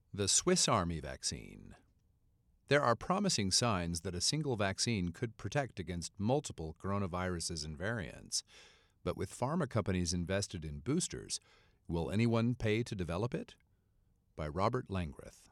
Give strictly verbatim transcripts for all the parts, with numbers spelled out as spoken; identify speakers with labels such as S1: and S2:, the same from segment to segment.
S1: The Swiss Army vaccine. There are promising signs that a single vaccine could protect against multiple coronaviruses and variants. But with pharma companies invested in boosters, will anyone pay to develop it? By Robert Langreth.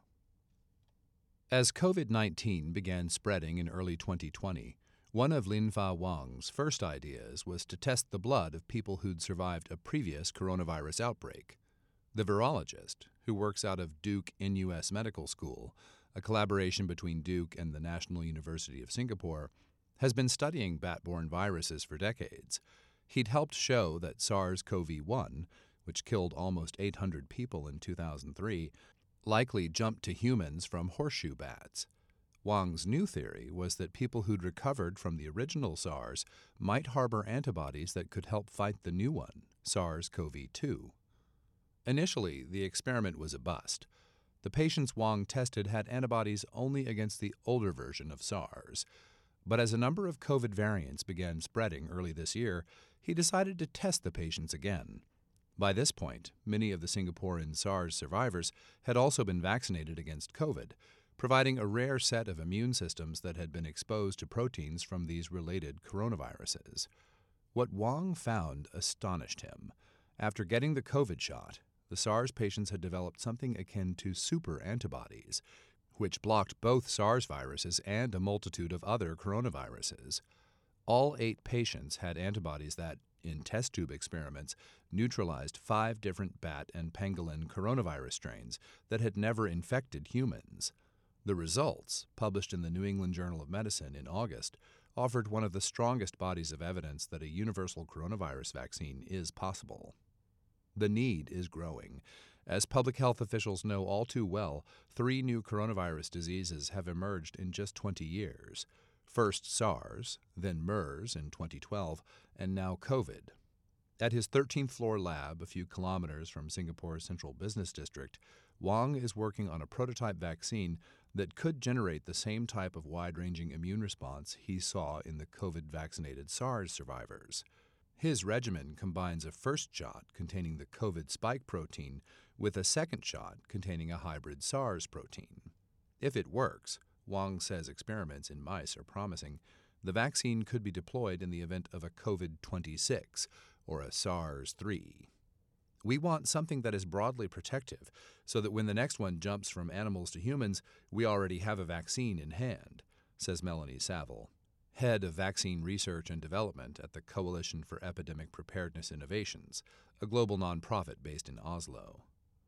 S1: As COVID nineteen began spreading in early twenty twenty, one of Linfa Wang's first ideas was to test the blood of people who'd survived a previous coronavirus outbreak. The virologist, who works out of Duke N U S Medical School, a collaboration between Duke and the National University of Singapore, has been studying bat-borne viruses for decades. He'd helped show that SARS CoV one, which killed almost eight hundred people in two thousand three, likely jumped to humans from horseshoe bats. Wang's new theory was that people who'd recovered from the original SARS might harbor antibodies that could help fight the new one, SARS CoV two. Initially, the experiment was a bust. The patients Wang tested had antibodies only against the older version of SARS. But as a number of COVID variants began spreading early this year, he decided to test the patients again. By this point, many of the Singaporean SARS survivors had also been vaccinated against COVID, providing a rare set of immune systems that had been exposed to proteins from these related coronaviruses. What Wang found astonished him. After getting the COVID shot, the SARS patients had developed something akin to super antibodies, which blocked both SARS viruses and a multitude of other coronaviruses. All eight patients had antibodies that, in test tube experiments, neutralized five different bat and pangolin coronavirus strains that had never infected humans. The results, published in the New England Journal of Medicine in August, offered one of the strongest bodies of evidence that a universal coronavirus vaccine is possible. The need is growing. As public health officials know all too well, three new coronavirus diseases have emerged in just twenty years. First SARS, then MERS in twenty twelve, and now COVID. At his thirteenth floor lab, a few kilometers from Singapore's central business district, Wang is working on a prototype vaccine that could generate the same type of wide-ranging immune response he saw in the COVID-vaccinated SARS survivors. His regimen combines a first shot containing the COVID spike protein with a second shot containing a hybrid SARS protein. If it works, Wang says experiments in mice are promising, the vaccine could be deployed in the event of a COVID twenty-six or a SARS three. We want something that is broadly protective so that when the next one jumps from animals to humans, we already have a vaccine in hand, says Melanie Saville, head of vaccine research and development at the Coalition for Epidemic Preparedness Innovations, a global nonprofit based in Oslo.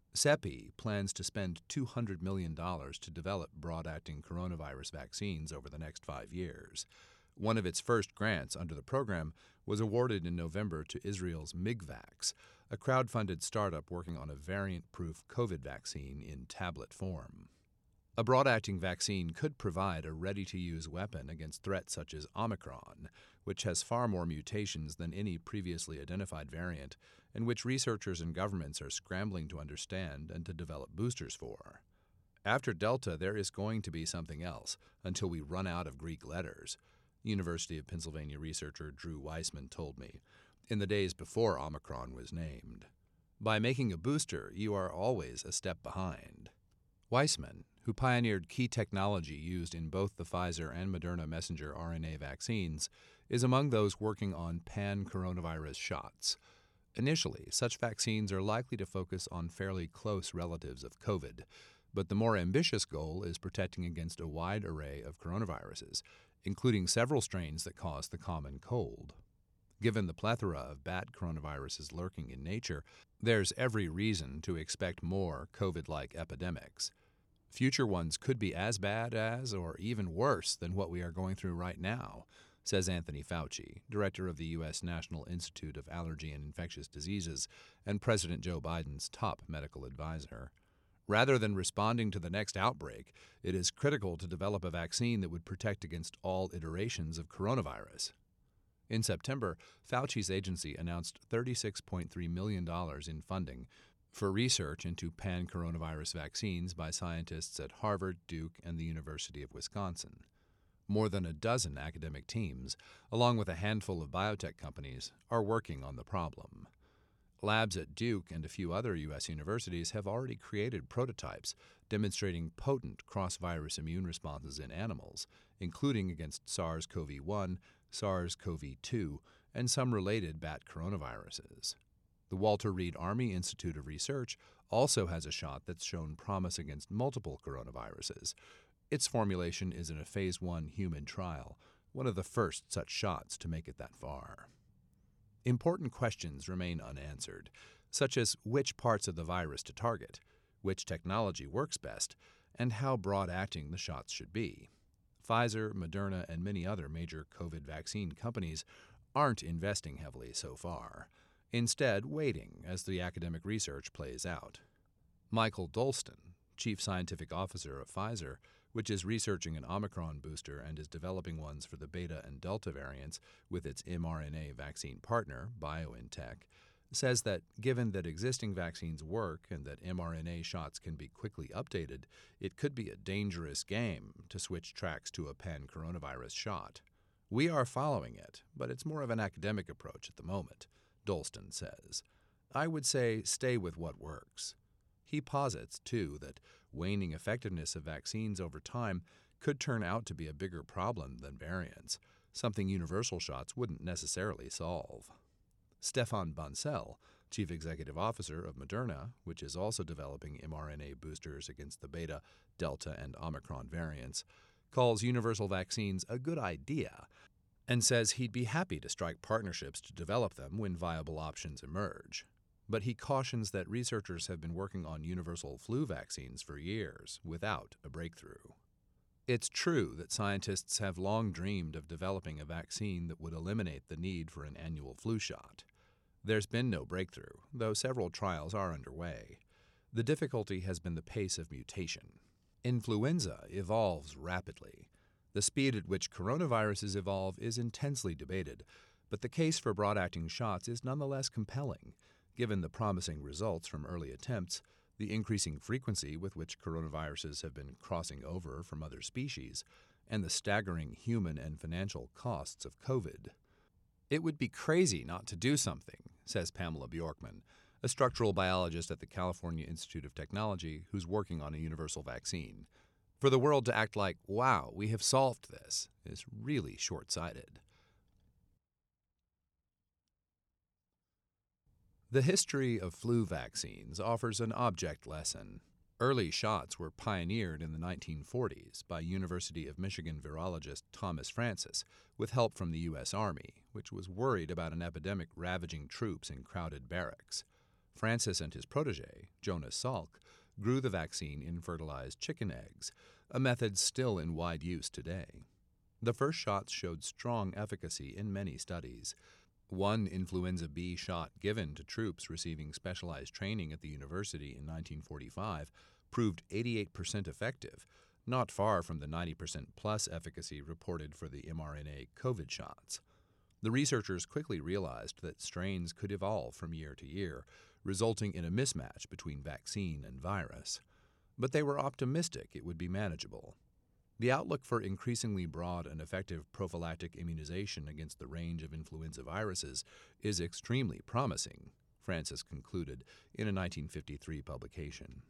S1: CEPI plans to spend two hundred million dollars to develop broad-acting coronavirus vaccines over the next five years. One of its first grants under the program was awarded in November to Israel's MigVax, a crowd-funded startup working on a variant-proof COVID vaccine in tablet form. A broad-acting vaccine could provide a ready-to-use weapon against threats such as Omicron, which has far more mutations than any previously identified variant, and which researchers and governments are scrambling to understand and to develop boosters for. After Delta, there is going to be something else, until we run out of Greek letters, University of Pennsylvania researcher Drew Weissman told me, in the days before Omicron was named. By making a booster, you are always a step behind. Weissman, who pioneered key technology used in both the Pfizer and Moderna messenger R N A vaccines, is among those working on pan-coronavirus shots. Initially, such vaccines are likely to focus on fairly close relatives of COVID, but the more ambitious goal is protecting against a wide array of coronaviruses, including several strains that cause the common cold. Given the plethora of bat coronaviruses lurking in nature, there's every reason to expect more COVID-like epidemics. Future ones could be as bad as, or even worse than what we are going through right now, says Anthony Fauci, director of the U S National Institute of Allergy and Infectious Diseases and President Joe Biden's top medical advisor. Rather than responding to the next outbreak, it is critical to develop a vaccine that would protect against all iterations of coronavirus. In September, Fauci's agency announced thirty-six point three million dollars in funding for research into pan-coronavirus vaccines by scientists at Harvard, Duke, and the University of Wisconsin. More than a dozen academic teams, along with a handful of biotech companies, are working on the problem. Labs at Duke and a few other U S universities have already created prototypes demonstrating potent cross-virus immune responses in animals, including against SARS-C o V one, SARS-C o V two, and some related bat coronaviruses. The Walter Reed Army Institute of Research also has a shot that's shown promise against multiple coronaviruses. Its formulation is in a phase one human trial, one of the first such shots to make it that far. Important questions remain unanswered, such as which parts of the virus to target, which technology works best, and how broad-acting the shots should be. Pfizer, Moderna, and many other major COVID vaccine companies aren't investing heavily so far, instead waiting as the academic research plays out. Michael Dolston, chief scientific officer of Pfizer, which is researching an Omicron booster and is developing ones for the Beta and Delta variants with its mRNA vaccine partner, BioNTech, says that given that existing vaccines work and that mRNA shots can be quickly updated, it could be a dangerous game to switch tracks to a pan-coronavirus shot. We are following it, but it's more of an academic approach at the moment, Dolston says. I would say stay with what works. He posits, too, that waning effectiveness of vaccines over time could turn out to be a bigger problem than variants, something universal shots wouldn't necessarily solve. Stéphane Bancel, chief executive officer of Moderna, which is also developing mRNA boosters against the Beta, Delta, and Omicron variants, calls universal vaccines a good idea and says he'd be happy to strike partnerships to develop them when viable options emerge. But he cautions that researchers have been working on universal flu vaccines for years without a breakthrough. It's true that scientists have long dreamed of developing a vaccine that would eliminate the need for an annual flu shot. There's been no breakthrough, though several trials are underway. The difficulty has been the pace of mutation. Influenza evolves rapidly. The speed at which coronaviruses evolve is intensely debated, but the case for broad-acting shots is nonetheless compelling, given the promising results from early attempts, the increasing frequency with which coronaviruses have been crossing over from other species, and the staggering human and financial costs of COVID. It would be crazy not to do something, says Pamela Bjorkman, a structural biologist at the California Institute of Technology who's working on a universal vaccine. For the world to act like, wow, we have solved this, is really short-sighted. The history of flu vaccines offers an object lesson. Early shots were pioneered in the nineteen forties by University of Michigan virologist Thomas Francis with help from the U S Army, which was worried about an epidemic ravaging troops in crowded barracks. Francis and his protege, Jonas Salk, grew the vaccine in fertilized chicken eggs, a method still in wide use today. The first shots showed strong efficacy in many studies. One influenza B shot given to troops receiving specialized training at the university in nineteen forty-five proved eighty-eight percent effective, not far from the ninety percent plus efficacy reported for the mRNA COVID shots. The researchers quickly realized that strains could evolve from year to year, resulting in a mismatch between vaccine and virus. But they were optimistic it would be manageable. The outlook for increasingly broad and effective prophylactic immunization against the range of influenza viruses is extremely promising, Francis concluded in a nineteen fifty-three publication.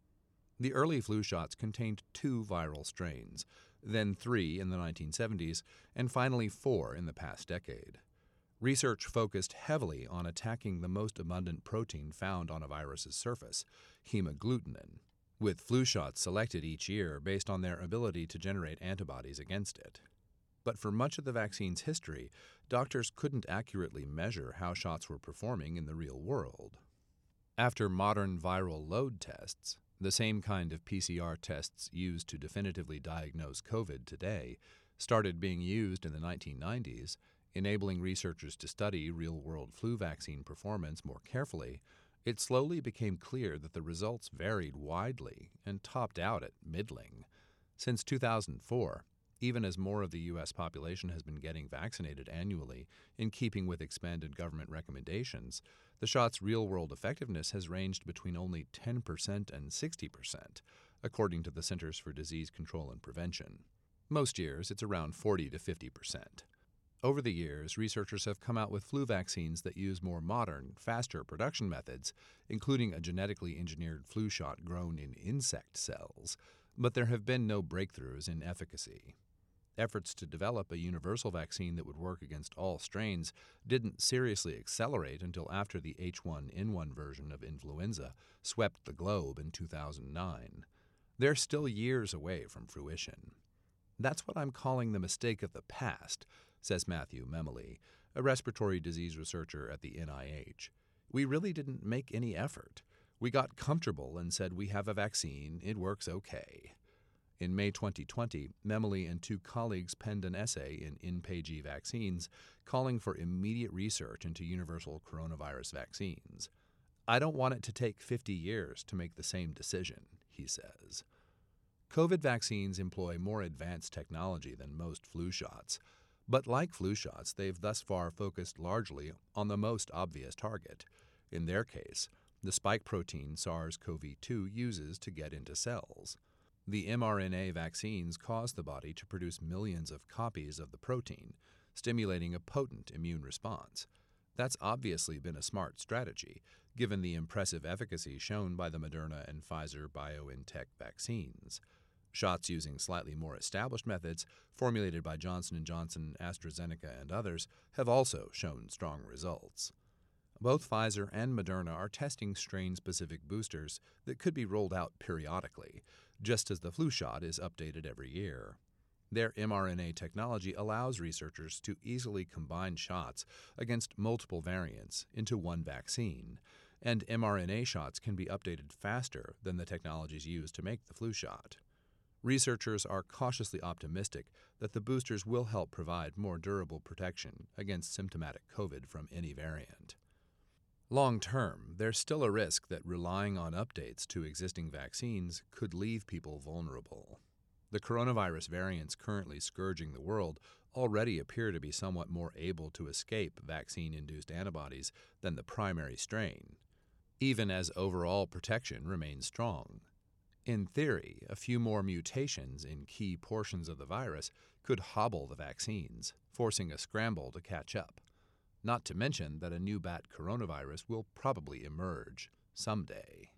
S1: The early flu shots contained two viral strains, then three in the nineteen seventies, and finally four in the past decade. Research focused heavily on attacking the most abundant protein found on a virus's surface, hemagglutinin, with flu shots selected each year based on their ability to generate antibodies against it. But for much of the vaccine's history, doctors couldn't accurately measure how shots were performing in the real world. After modern viral load tests, the same kind of P C R tests used to definitively diagnose COVID today, started being used in the nineteen nineties, enabling researchers to study real-world flu vaccine performance more carefully, it slowly became clear that the results varied widely and topped out at middling. Since two thousand four, even as more of the U S population has been getting vaccinated annually in keeping with expanded government recommendations, the shot's real-world effectiveness has ranged between only ten percent and sixty percent, according to the Centers for Disease Control and Prevention. Most years, it's around forty to fifty percent. Over the years, researchers have come out with flu vaccines that use more modern, faster production methods, including a genetically engineered flu shot grown in insect cells, but there have been no breakthroughs in efficacy. Efforts to develop a universal vaccine that would work against all strains didn't seriously accelerate until after the H one N one version of influenza swept the globe in two thousand nine. They're still years away from fruition. That's what I'm calling the mistake of the past, says Matthew Memoli, a respiratory disease researcher at the N I H. We really didn't make any effort. We got comfortable and said we have a vaccine, it works okay. In May twenty twenty, Memoli and two colleagues penned an essay in InPAGE Vaccines calling for immediate research into universal coronavirus vaccines. I don't want it to take fifty years to make the same decision, he says. COVID vaccines employ more advanced technology than most flu shots, but like flu shots, they've thus far focused largely on the most obvious target. In their case, the spike protein SARS-C o V two uses to get into cells. The mRNA vaccines cause the body to produce millions of copies of the protein, stimulating a potent immune response. That's obviously been a smart strategy, given the impressive efficacy shown by the Moderna and Pfizer-BioNTech vaccines. Shots using slightly more established methods, formulated by Johnson and Johnson, AstraZeneca, and others, have also shown strong results. Both Pfizer and Moderna are testing strain-specific boosters that could be rolled out periodically, just as the flu shot is updated every year. Their mRNA technology allows researchers to easily combine shots against multiple variants into one vaccine, and mRNA shots can be updated faster than the technologies used to make the flu shot. Researchers are cautiously optimistic that the boosters will help provide more durable protection against symptomatic COVID from any variant. Long term, there's still a risk that relying on updates to existing vaccines could leave people vulnerable. The coronavirus variants currently scourging the world already appear to be somewhat more able to escape vaccine-induced antibodies than the primary strain, even as overall protection remains strong. In theory, a few more mutations in key portions of the virus could hobble the vaccines, forcing a scramble to catch up. Not to mention that a new bat coronavirus will probably emerge someday.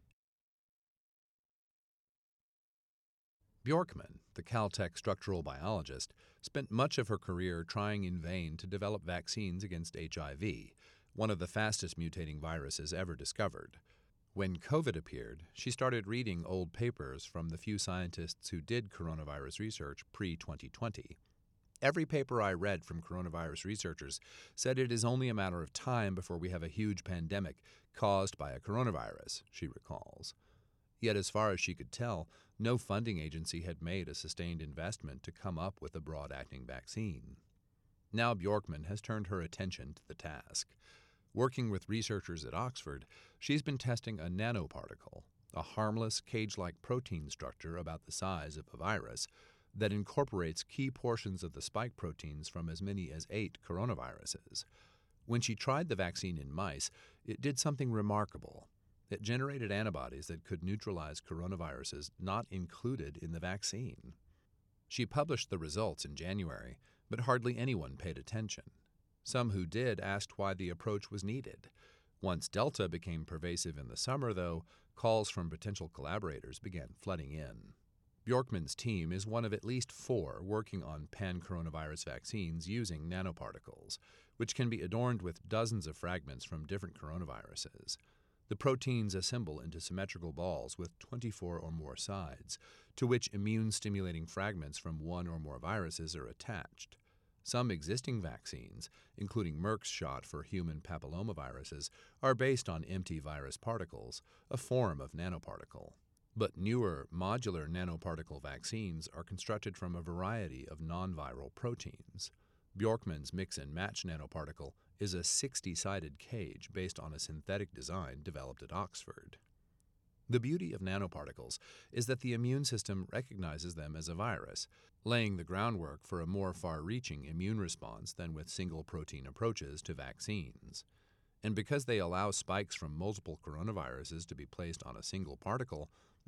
S1: Bjorkman, the Caltech structural biologist, spent much of her career trying in vain to develop vaccines against H I V, one of the fastest mutating viruses ever discovered. When COVID appeared, she started reading old papers from the few scientists who did coronavirus research pre twenty twenty. Every paper I read from coronavirus researchers said it is only a matter of time before we have a huge pandemic caused by a coronavirus, she recalls. Yet as far as she could tell, no funding agency had made a sustained investment to come up with a broad-acting vaccine. Now Bjorkman has turned her attention to the task. Working with researchers at Oxford, she's been testing a nanoparticle, a harmless cage-like protein structure about the size of a virus, that incorporates key portions of the spike proteins from as many as eight coronaviruses. When she tried the vaccine in mice, it did something remarkable. It generated antibodies that could neutralize coronaviruses not included in the vaccine. She published the results in January, but hardly anyone paid attention. Some who did asked why the approach was needed. Once Delta became pervasive in the summer, though, calls from potential collaborators began flooding in. Bjorkman's team is one of at least four working on pan-coronavirus vaccines using nanoparticles, which can be adorned with dozens of fragments from different coronaviruses. The proteins assemble into symmetrical balls with twenty-four or more sides, to which immune-stimulating fragments from one or more viruses are attached. Some existing vaccines, including Merck's shot for human papillomaviruses, are based on empty virus particles, a form of nanoparticle. But newer, modular nanoparticle vaccines are constructed from a variety of non-viral proteins. Bjorkman's mix-and-match nanoparticle is a sixty-sided cage based on a synthetic design developed at Oxford. The beauty of nanoparticles is that the immune system recognizes them as a virus, laying the groundwork for a more far-reaching immune response than with single-protein approaches to vaccines. And because they allow spikes from multiple coronaviruses to be placed on a single particle,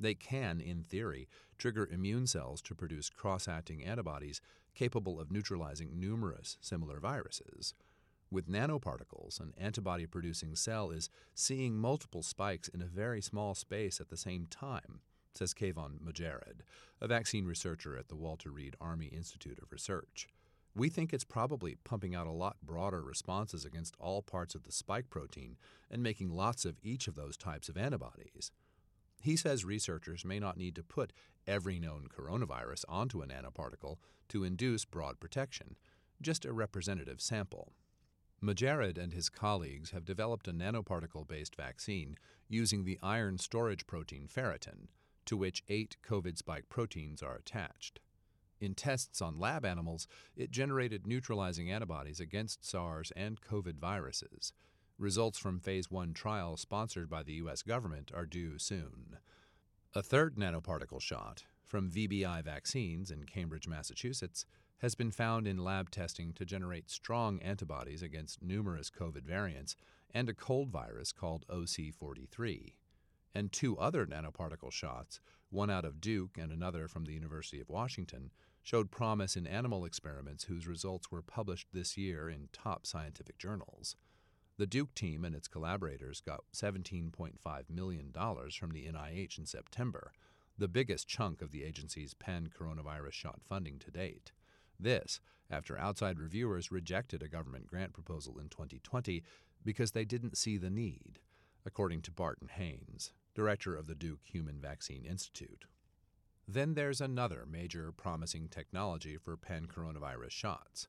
S1: They can, in theory, trigger immune cells to produce cross-acting antibodies capable of neutralizing numerous similar viruses. With nanoparticles, an antibody-producing cell is seeing multiple spikes in a very small space at the same time, says Keyvan Mojarrad, a vaccine researcher at the Walter Reed Army Institute of Research. We think it's probably pumping out a lot broader responses against all parts of the spike protein and making lots of each of those types of antibodies. He says researchers may not need to put every known coronavirus onto a nanoparticle to induce broad protection, just a representative sample. Mojarrad and his colleagues have developed a nanoparticle-based vaccine using the iron storage protein ferritin, to which eight COVID spike proteins are attached. In tests on lab animals, it generated neutralizing antibodies against SARS and COVID viruses. Results from phase one trials sponsored by the U S government are due soon. A third nanoparticle shot, from V B I Vaccines in Cambridge, Massachusetts, has been found in lab testing to generate strong antibodies against numerous COVID variants and a cold virus called O C forty-three. And two other nanoparticle shots, one out of Duke and another from the University of Washington, showed promise in animal experiments whose results were published this year in top scientific journals. The Duke team and its collaborators got seventeen point five million dollars from the N I H in September, the biggest chunk of the agency's pan-coronavirus shot funding to date. This, after outside reviewers rejected a government grant proposal in twenty twenty because they didn't see the need, according to Barton Haynes, director of the Duke Human Vaccine Institute. Then there's another major promising technology for pan-coronavirus shots,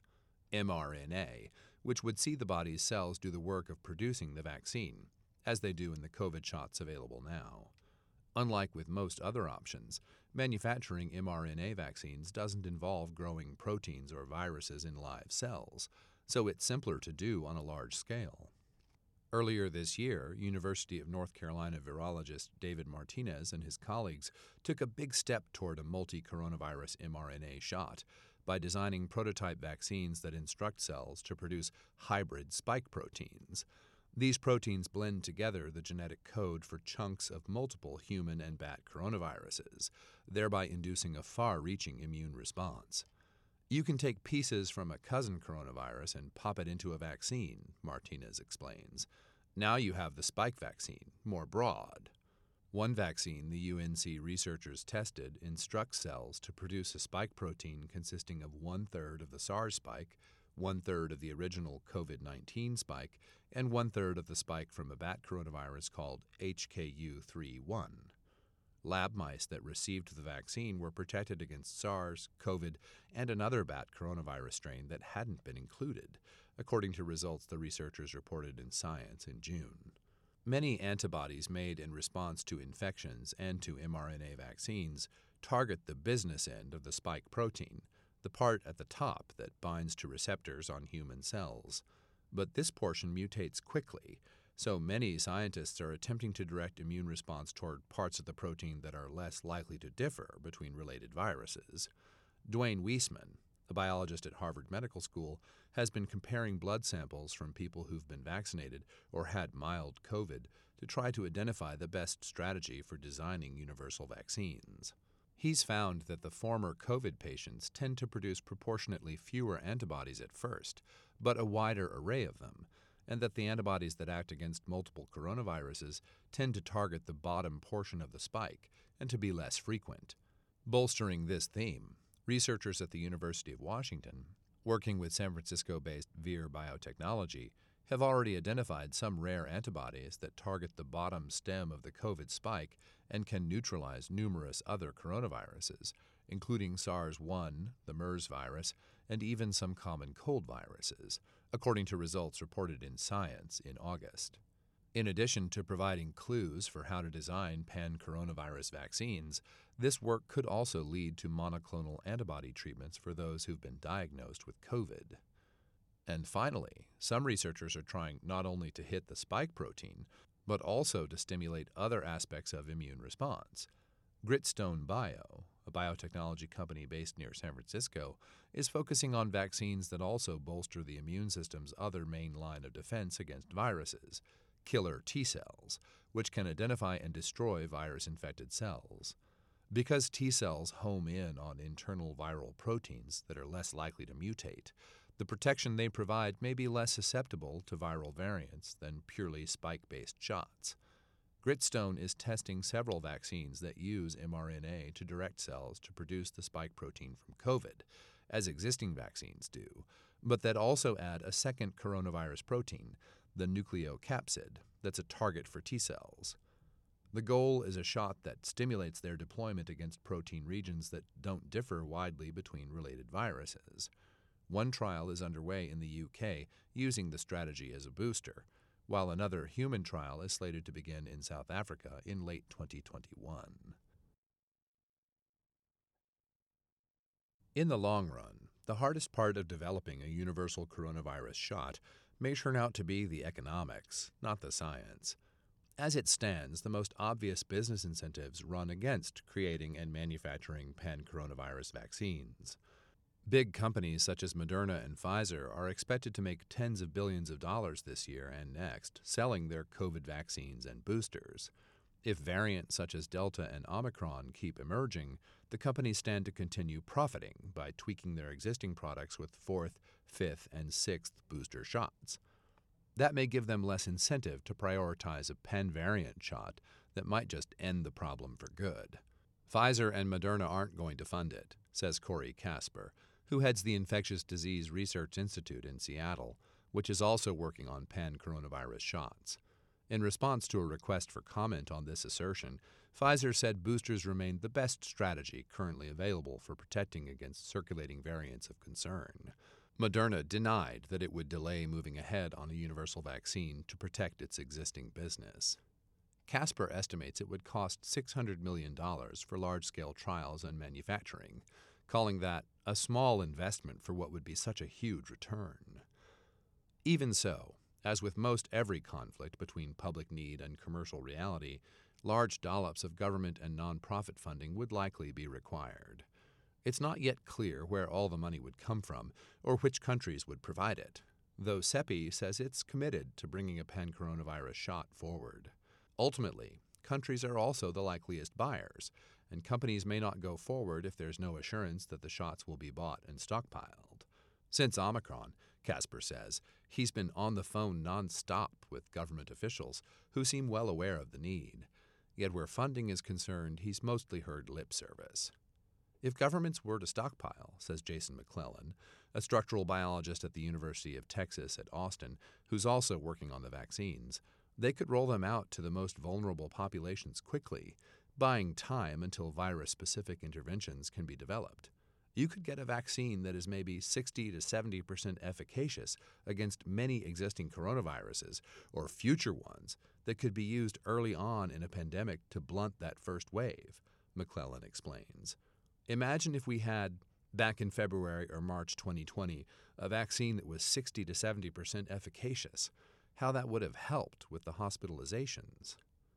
S1: mRNA, which would see the body's cells do the work of producing the vaccine, as they do in the COVID shots available now. Unlike with most other options, manufacturing mRNA vaccines doesn't involve growing proteins or viruses in live cells, so it's simpler to do on a large scale. Earlier this year, University of North Carolina virologist David Martinez and his colleagues took a big step toward a multi-coronavirus mRNA shot by designing prototype vaccines that instruct cells to produce hybrid spike proteins. These proteins blend together the genetic code for chunks of multiple human and bat coronaviruses, thereby inducing a far-reaching immune response. You can take pieces from a cousin coronavirus and pop it into a vaccine, Martinez explains. Now you have the spike vaccine, more broad. One vaccine the U N C researchers tested instructs cells to produce a spike protein consisting of one-third of the SARS spike, one-third of the original COVID nineteen spike, and one-third of the spike from a bat coronavirus called H K U thirty-one. Lab mice that received the vaccine were protected against SARS, COVID, and another bat coronavirus strain that hadn't been included, according to results the researchers reported in Science in June. Many antibodies made in response to infections and to mRNA vaccines target the business end of the spike protein, the part at the top that binds to receptors on human cells. But this portion mutates quickly, so many scientists are attempting to direct immune response toward parts of the protein that are less likely to differ between related viruses. Dwayne Weissman, a biologist at Harvard Medical School, has been comparing blood samples from people who've been vaccinated or had mild COVID to try to identify the best strategy for designing universal vaccines. He's found that the former COVID patients tend to produce proportionately fewer antibodies at first, but a wider array of them, and that the antibodies that act against multiple coronaviruses tend to target the bottom portion of the spike and to be less frequent. Bolstering this theme, researchers at the University of Washington, working with San Francisco-based Vir Biotechnology, have already identified some rare antibodies that target the bottom stem of the COVID spike and can neutralize numerous other coronaviruses, including SARS one, the MERS virus, and even some common cold viruses, according to results reported in Science in August. In addition to providing clues for how to design pan-coronavirus vaccines, this work could also lead to monoclonal antibody treatments for those who've been diagnosed with COVID. And finally, some researchers are trying not only to hit the spike protein, but also to stimulate other aspects of immune response. Gritstone Bio, a biotechnology company based near San Francisco, is focusing on vaccines that also bolster the immune system's other main line of defense against viruses, killer T cells, which can identify and destroy virus-infected cells. Because T cells home in on internal viral proteins that are less likely to mutate, the protection they provide may be less susceptible to viral variants than purely spike-based shots. Gritstone is testing several vaccines that use mRNA to direct cells to produce the spike protein from COVID, as existing vaccines do, but that also add a second coronavirus protein, the nucleocapsid, that's a target for T cells. The goal is a shot that stimulates their deployment against protein regions that don't differ widely between related viruses. One trial is underway in the U K using the strategy as a booster, while another human trial is slated to begin in South Africa in late twenty twenty-one. In the long run, the hardest part of developing a universal coronavirus shot may turn out to be the economics, not the science. As it stands, the most obvious business incentives run against creating and manufacturing pan-coronavirus vaccines. Big companies such as Moderna and Pfizer are expected to make tens of billions of dollars this year and next selling their COVID vaccines and boosters. If variants such as Delta and Omicron keep emerging, the companies stand to continue profiting by tweaking their existing products with fourth, fifth, and sixth booster shots. That may give them less incentive to prioritize a pan-variant shot that might just end the problem for good. Pfizer and Moderna aren't going to fund it, says Corey Casper, who heads the Infectious Disease Research Institute in Seattle, which is also working on pan-coronavirus shots. In response to a request for comment on this assertion, Pfizer said boosters remain the best strategy currently available for protecting against circulating variants of concern. Moderna denied that it would delay moving ahead on a universal vaccine to protect its existing business. Casper estimates it would cost six hundred million dollars for large-scale trials and manufacturing, calling that a small investment for what would be such a huge return. Even so, as with most every conflict between public need and commercial reality, large dollops of government and nonprofit funding would likely be required. It's not yet clear where all the money would come from or which countries would provide it, though CEPI says it's committed to bringing a pan-coronavirus shot forward. Ultimately, countries are also the likeliest buyers, and companies may not go forward if there's no assurance that the shots will be bought and stockpiled. Since Omicron, Casper says, he's been on the phone nonstop with government officials who seem well aware of the need. Yet where funding is concerned, he's mostly heard lip service. If governments were to stockpile, says Jason McClellan, a structural biologist at the University of Texas at Austin, who's also working on the vaccines, they could roll them out to the most vulnerable populations quickly, buying time until virus-specific interventions can be developed. You could get a vaccine that is maybe sixty to seventy percent efficacious against many existing coronaviruses or future ones that could be used early on in a pandemic to blunt that first wave, McClellan explains. Imagine if we had, back in February or March twenty twenty, a vaccine that was sixty to seventy percent efficacious, how that would have helped with the hospitalizations.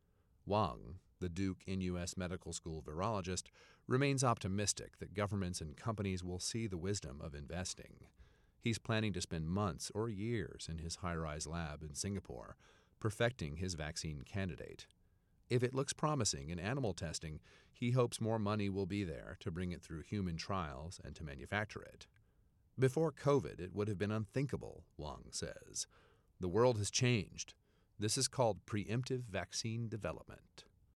S1: Wang, the Duke N U S Medical School virologist, remains optimistic that governments and companies will see the wisdom of investing. He's planning to spend months or years in his high-rise lab in Singapore, perfecting his vaccine candidate. If it looks promising in animal testing, he hopes more money will be there to bring it through human trials and to manufacture it. Before COVID, it would have been unthinkable, Wang says. The world has changed. This is called preemptive vaccine development.